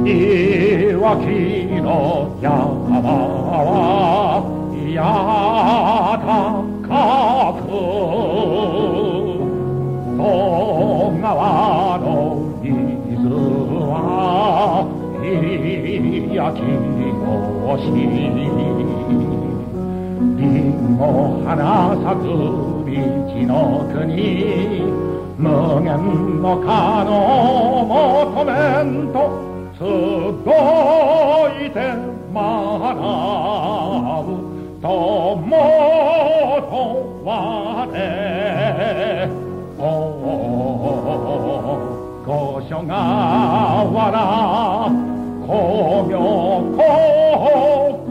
いわきの山はやたかく戸川の水は焼きもしりんご花咲く道の国無限の花の求めんと集いて学ぶ友とはね御所川原工業高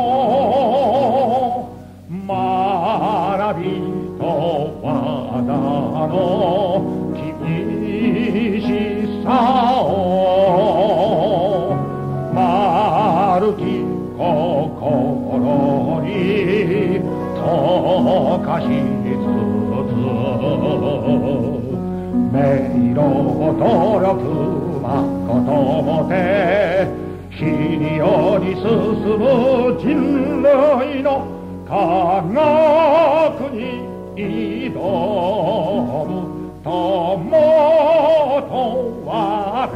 校学びと和田の厳しさを丸き心に溶かしつつ明朗努力誠もて日により進む人類の科学に挑む友と我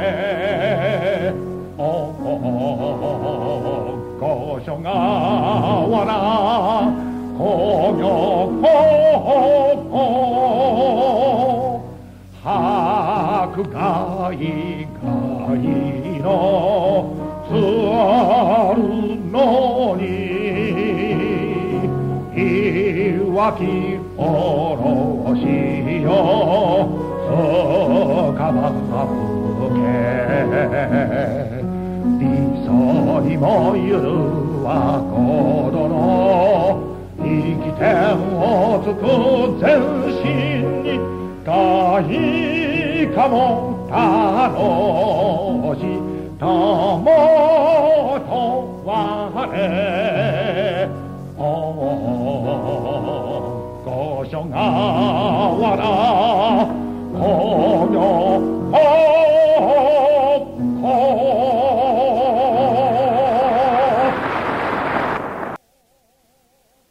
御所川原工業高校迫害外のつあるのにいわきおろしよかばぶけ理想にもゆるは子殿生き天をつく全身に大かも楽し友と我御所川原工業